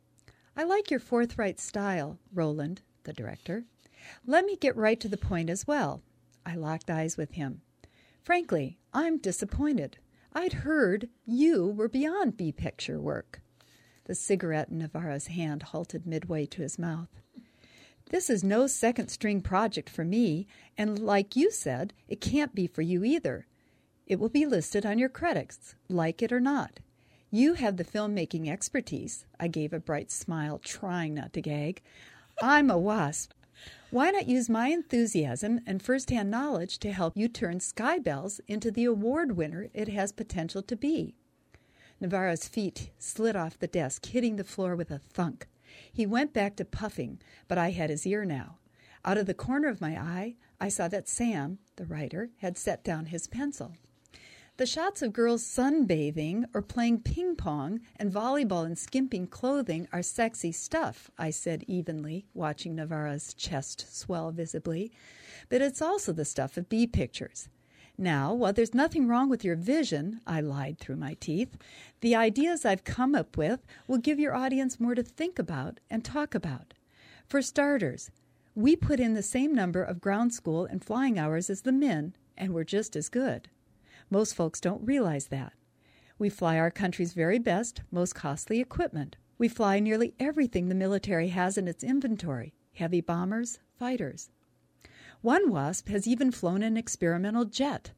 I like your forthright style, Roland, the director. Let me get right to the point as well. I locked eyes with him. Frankly, I'm disappointed. I'd heard you were beyond B-picture work. The cigarette in Navarro's hand halted midway to his mouth. This is no second-string project for me, and like you said, it can't be for you either. It will be listed on your credits, like it or not. You have the filmmaking expertise. I gave a bright smile, trying not to gag. I'm a WASP. Why not use my enthusiasm and first-hand knowledge to help you turn Sky Bells into the award winner it has potential to be? Navarro's feet slid off the desk, hitting the floor with a thunk. He went back to puffing, but I had his ear now. Out of the corner of my eye, I saw that Sam, the writer, had set down his pencil. The shots of girls sunbathing or playing ping-pong and volleyball in skimping clothing are sexy stuff, I said evenly, watching Navarro's chest swell visibly. But it's also the stuff of B-pictures. Now, while there's nothing wrong with your vision, I lied through my teeth, the ideas I've come up with will give your audience more to think about and talk about. For starters, we put in the same number of ground school and flying hours as the men, and we're just as good. Most folks don't realize that. We fly our country's very best, most costly equipment. We fly nearly everything the military has in its inventory, heavy bombers, fighters. One WASP has even flown an experimental jet.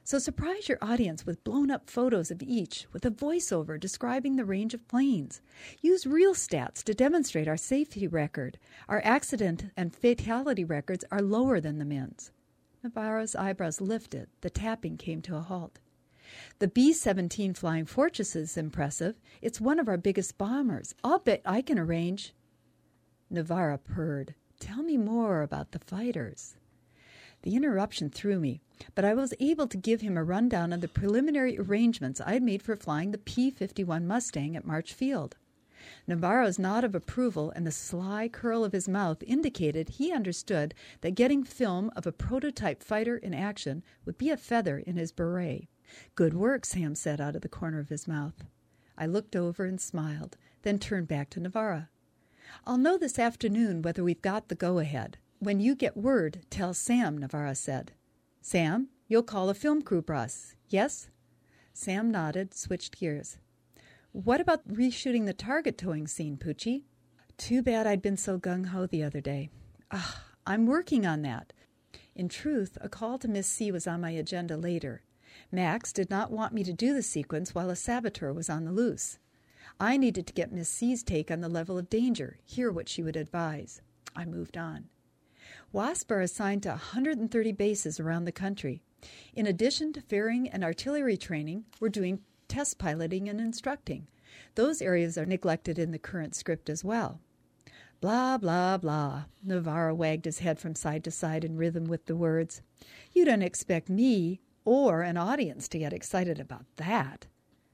So surprise your audience with blown-up photos of each, with a voiceover describing the range of planes. Use real stats to demonstrate our safety record. Our accident and fatality records are lower than the men's. Navarro's eyebrows lifted. The tapping came to a halt. The B-17 Flying Fortress is impressive. It's one of our biggest bombers. I'll bet I can arrange. Navarro purred. Tell me more about the fighters. The interruption threw me, but I was able to give him a rundown of the preliminary arrangements I had made for flying the P-51 Mustang at March Field. Navarro's nod of approval and the sly curl of his mouth indicated he understood that getting film of a prototype fighter in action would be a feather in his beret. Good work, Sam said out of the corner of his mouth. I looked over and smiled, then turned back to Navarro. I'll know this afternoon whether we've got the go-ahead. When you get word, tell Sam, Navarro said. Sam, you'll call a film crew for us, yes? Sam nodded, switched gears. What about reshooting the target towing scene, Poochie? Too bad I'd been so gung-ho the other day. I'm working on that. In truth, a call to Miss C was on my agenda later. Max did not want me to do the sequence while a saboteur was on the loose. I needed to get Miss C's take on the level of danger, hear what she would advise. I moved on. WASP are assigned to 130 bases around the country. In addition to ferrying and artillery training, we're doing test piloting and instructing. Those areas are neglected in the current script as well. Blah, blah, blah. Navarro wagged his head from side to side in rhythm with the words. You don't expect me or an audience to get excited about that.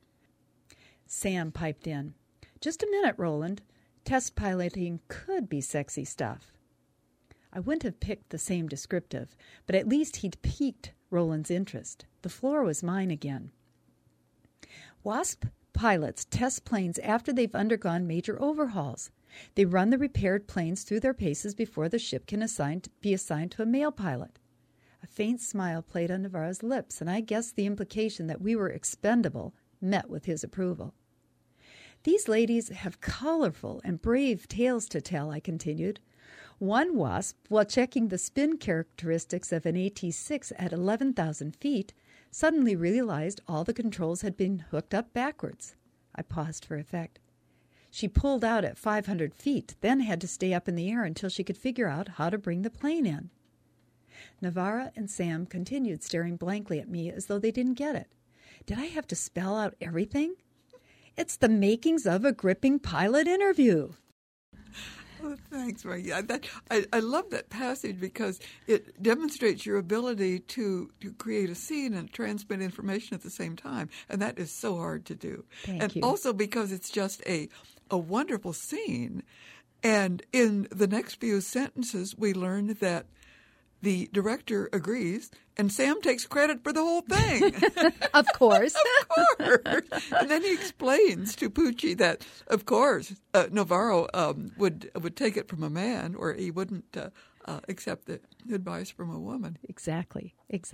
Sam piped in. Just a minute, Roland. Test piloting could be sexy stuff. I wouldn't have picked the same descriptive, but at least he'd piqued Roland's interest. The floor was mine again. WASP pilots test planes after they've undergone major overhauls. They run the repaired planes through their paces before the ship can be assigned to a male pilot. A faint smile played on Navarro's lips, and I guessed the implication that we were expendable met with his approval. These ladies have colorful and brave tales to tell, I continued. One WASP, while checking the spin characteristics of an AT-6 at 11,000 feet, suddenly realized all the controls had been hooked up backwards. I paused for effect. She pulled out at 500 feet, then had to stay up in the air until she could figure out how to bring the plane in. Navarro and Sam continued staring blankly at me as though they didn't get it. Did I have to spell out everything? It's the makings of a gripping pilot interview. Oh, thanks, Maggie. I love that passage because it demonstrates your ability to create a scene and transmit information at the same time, and that is so hard to do. Thank you. Also because it's just a wonderful scene. And in the next few sentences, we learn that the director agrees, and Sam takes credit for the whole thing. Of course. Of course. And then he explains to Poochie that, of course, Navarro would take it from a man, or he wouldn't accept the advice from a woman. Exactly.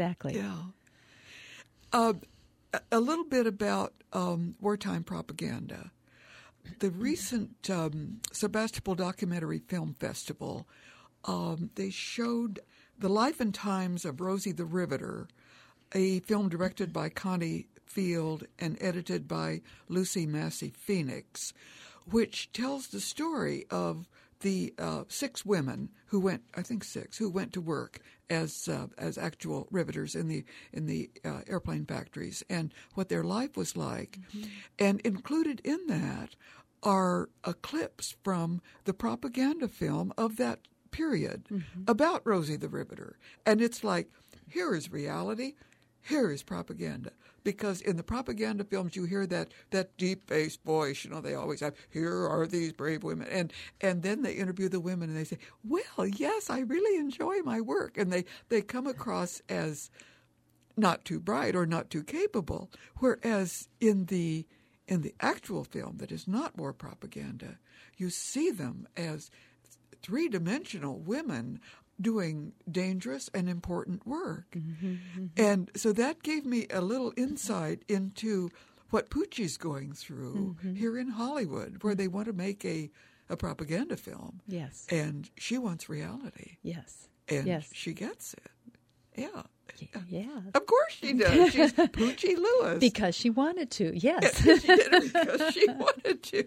Yeah. A little bit about wartime propaganda. The recent Sebastopol Documentary Film Festival, they showed The Life and Times of Rosie the Riveter, a film directed by Connie Field and edited by Lucy Massey Phoenix, which tells the story of the 6 women who went to work as actual riveters in the airplane factories and what their life was like. Mm-hmm. And included in that are clips from the propaganda film of that period about Rosie the Riveter. And it's like, here is reality, here is propaganda. Because in the propaganda films, you hear that deep-bass voice, they always have, here are these brave women. And then they interview the women and they say, well, yes, I really enjoy my work. And they come across as not too bright or not too capable. Whereas in the actual film that is not war propaganda, you see them as three-dimensional women doing dangerous and important work. Mm-hmm. And so that gave me a little insight into what Poochie's going through here in Hollywood, where they want to make a propaganda film. Yes. And she wants reality. Yes. And she gets it. Yeah. Yeah. Of course she does. She's Poochie Lewis. Because she wanted to, yes. She did it because she wanted to.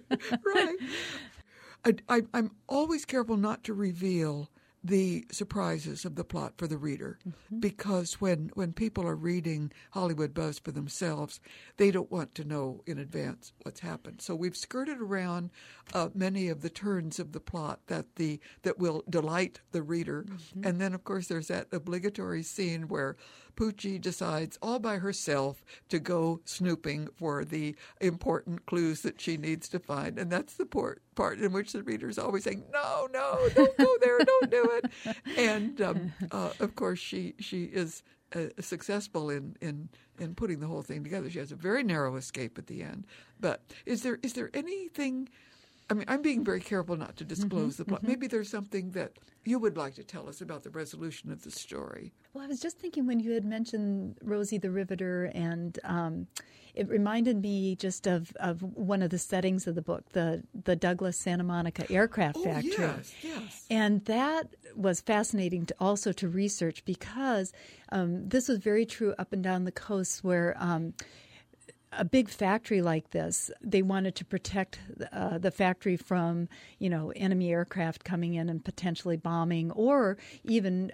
Right. I'm always careful not to reveal the surprises of the plot for the reader, because when people are reading Hollywood Buzz for themselves, they don't want to know in advance what's happened. So we've skirted around many of the turns of the plot that will delight the reader. And then, of course, there's that obligatory scene where Poochie decides all by herself to go snooping for the important clues that she needs to find. And that's the part in which the reader's always saying, no, don't go there, don't do it. And, of course, she is successful in putting the whole thing together. She has a very narrow escape at the end. But is there anything... I mean, I'm being very careful not to disclose the plot. Maybe there's something that you would like to tell us about the resolution of the story. Well, I was just thinking when you had mentioned Rosie the Riveter, and it reminded me just of one of the settings of the book, the Douglas Santa Monica Aircraft Factory. Yes. And that was fascinating to research, because this was very true up and down the coast, where a big factory like this, they wanted to protect the factory from, enemy aircraft coming in and potentially bombing, or even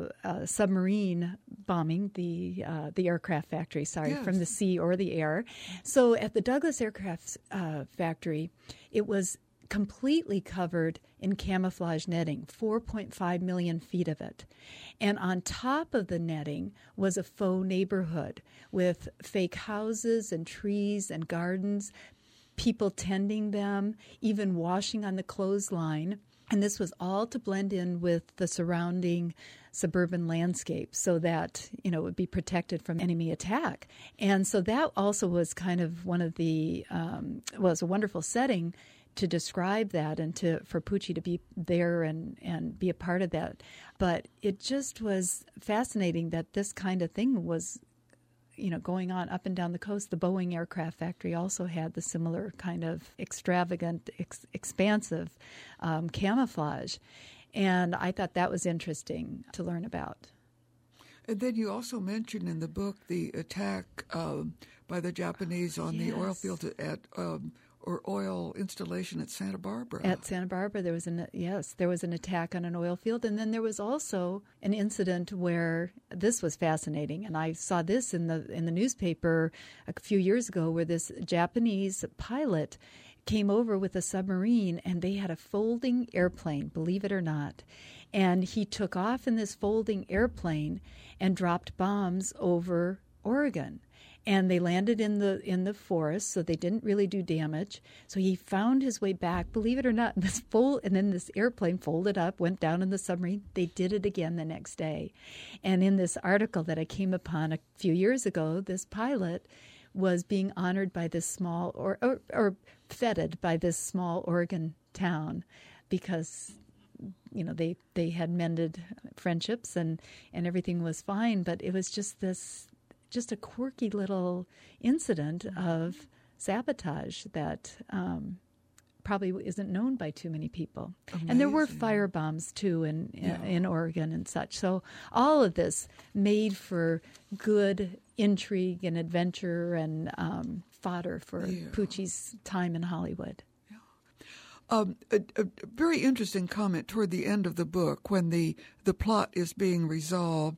submarine bombing the aircraft factory, from the sea or the air. So at the Douglas Aircraft Factory, it was completely covered in camouflage netting, 4.5 million feet of it. And on top of the netting was a faux neighborhood with fake houses and trees and gardens, people tending them, even washing on the clothesline. And this was all to blend in with the surrounding suburban landscape so that, it would be protected from enemy attack. And so that also was kind of one of the, was a wonderful setting to describe that, and for Poochie to be there and be a part of that. But it just was fascinating that this kind of thing was, going on up and down the coast. The Boeing Aircraft Factory also had the similar kind of extravagant, expansive camouflage. And I thought that was interesting to learn about. And then you also mentioned in the book the attack by the Japanese on the oil field or oil installation at Santa Barbara. At Santa Barbara, there was an attack on an oil field, and then there was also an incident where this was fascinating, and I saw this in the newspaper a few years ago, where this Japanese pilot came over with a submarine, and they had a folding airplane, believe it or not, and he took off in this folding airplane and dropped bombs over Oregon. And they landed in the forest, so they didn't really do damage. So he found his way back, believe it or not, and then this airplane folded up, went down in the submarine. They did it again the next day. And in this article that I came upon a few years ago, this pilot was being honored by this small, or feted by this small Oregon town, because they had mended friendships and everything was fine. But it was just a quirky little incident of sabotage that probably isn't known by too many people. Amazing. And there were fire bombs, too, in Oregon and such. So all of this made for good intrigue and adventure and fodder for Poochie's time in Hollywood. A very interesting comment toward the end of the book, when the plot is being resolved.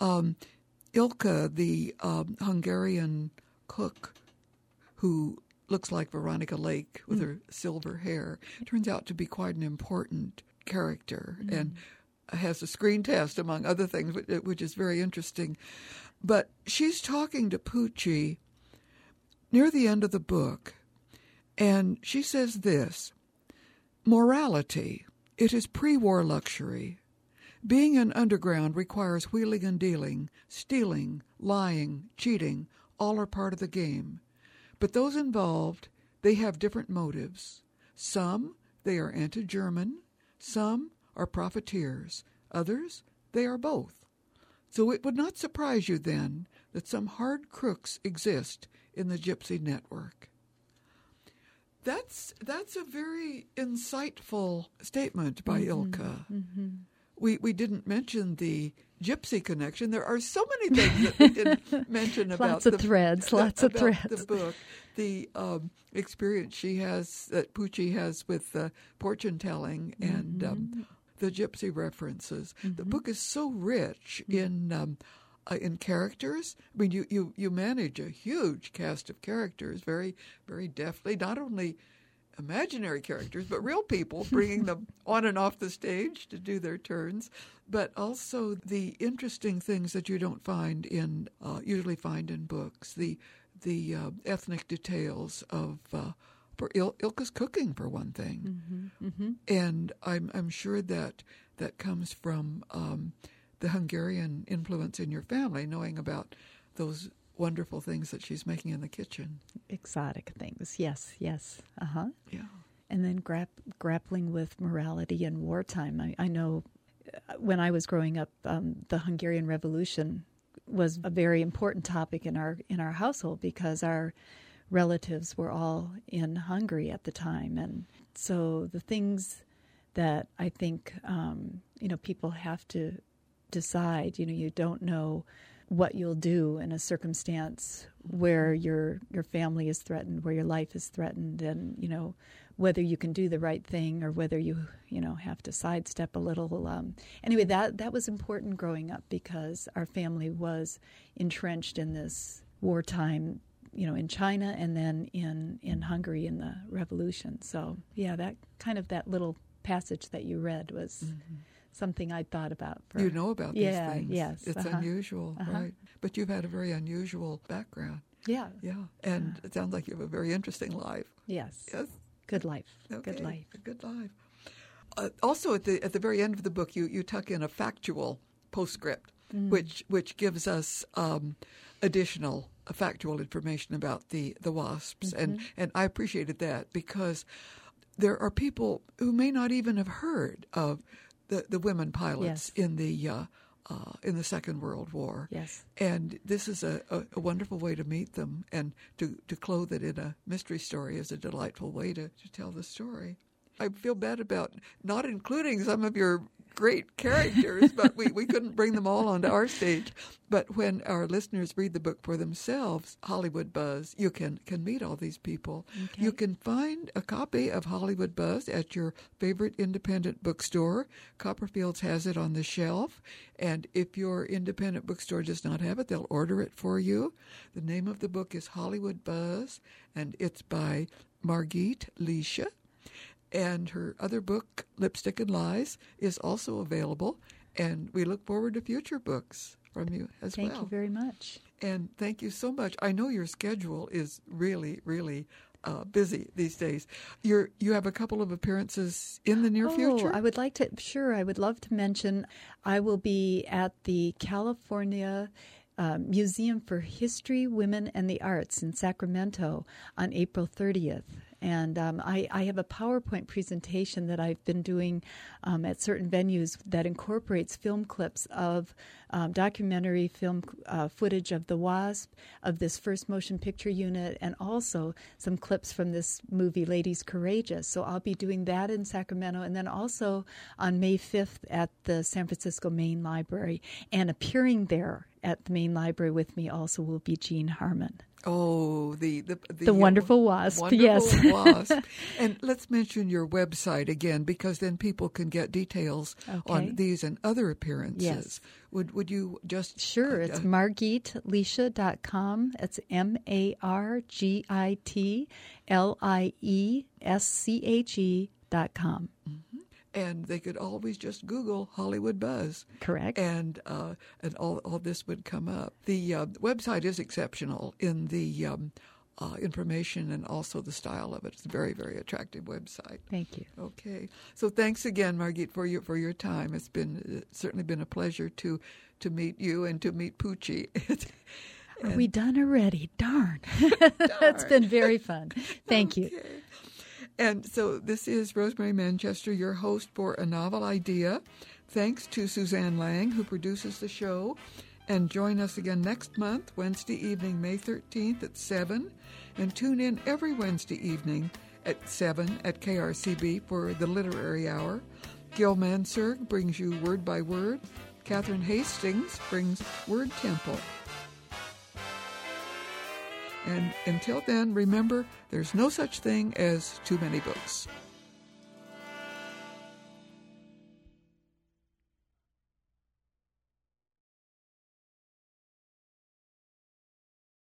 Ilka, the Hungarian cook who looks like Veronica Lake with her silver hair, turns out to be quite an important character and has a screen test, among other things, which is very interesting. But she's talking to Poochie near the end of the book, and she says this: "Morality, it is pre-war luxury. Being an underground requires wheeling and dealing, stealing, lying, cheating, all are part of the game. But those involved, they have different motives. Some, they are anti-German. Some are profiteers. Others, they are both. So it would not surprise you then that some hard crooks exist in the gypsy network." That's a very insightful statement by Ilka. We didn't mention the gypsy connection. There are so many things that we didn't mention about lots of threads. the book. The experience she has, that Pucci has with fortune telling and the gypsy references. The book is so rich in characters. I mean, you manage a huge cast of characters very, very deftly. Not only imaginary characters, but real people, bringing them on and off the stage to do their turns, but also the interesting things that you don't find usually find in books. The ethnic details of for Ilka's cooking, for one thing, and I'm sure that comes from the Hungarian influence in your family, knowing about those wonderful things that she's making in the kitchen. Exotic things, yes. Yeah. And then grappling with morality in wartime. I know when I was growing up, the Hungarian Revolution was a very important topic in our household because our relatives were all in Hungary at the time. And so the things that I think, people have to decide, you don't know what you'll do in a circumstance where your family is threatened, where your life is threatened, and, whether you can do the right thing or whether you have to sidestep a little. Anyway, that was important growing up because our family was entrenched in this wartime, in China and then in Hungary in the revolution. So, yeah, that little passage that you read was something I thought about. You know about these things. Yes. It's unusual, right? But you've had a very unusual background. Yeah. Yeah. And it sounds like you have a very interesting life. Yes. Yes. Good life. Okay. Good life. A good life. Also, at the very end of the book, you tuck in a factual postscript, which gives us additional factual information about the wasps, and I appreciated that because there are people who may not even have heard of the women pilots in the Second World War. Yes. And this is a wonderful way to meet them, and to clothe it in a mystery story is a delightful way to tell the story. I feel bad about not including some of your great characters, but we couldn't bring them all onto our stage. But when our listeners read the book for themselves, Hollywood Buzz, you can meet all these people. Okay. You can find a copy of Hollywood Buzz at your favorite independent bookstore. Copperfield's has it on the shelf. And if your independent bookstore does not have it, they'll order it for you. The name of the book is Hollywood Buzz, and it's by Margit Liesche. And her other book, Lipstick and Lies, is also available. And we look forward to future books from you as well. Thank you very much. And thank you so much. I know your schedule is really, really busy these days. You have a couple of appearances in the near future? I would love to mention I will be at the California Museum for History, Women, and the Arts in Sacramento on April 30th. And I have a PowerPoint presentation that I've been doing at certain venues that incorporates film clips of documentary film footage of the WASP, of this first motion picture unit, and also some clips from this movie, Ladies Courageous. So I'll be doing that in Sacramento, and then also on May 5th at the San Francisco Main Library. And appearing there at the Main Library with me also will be Jean Harmon. Oh, the wonderful wasp. Wonderful yes. wasp. And let's mention your website again, because then people can get details on these and other appearances. Yes. Would you just... Sure. It's margitliesche.com. It's MargitLiesche.com. And they could always just Google Hollywood Buzz. Correct. And all this would come up. The website is exceptional in the information and also the style of it. It's a very, very attractive website. Thank you. Okay. So thanks again, Margit, for your time. It's certainly been a pleasure to meet you and to meet Pucci. Are we done already? Darn. It's been very fun. Thank you. And so this is Rosemary Manchester, your host for A Novel Idea. Thanks to Suzanne Lang, who produces the show. And join us again next month, Wednesday evening, May 13th at 7. And tune in every Wednesday evening at 7 at KRCB for the Literary Hour. Gil Manserg brings you Word by Word. Catherine Hastings brings Word Temple. And until then, remember, there's no such thing as too many books.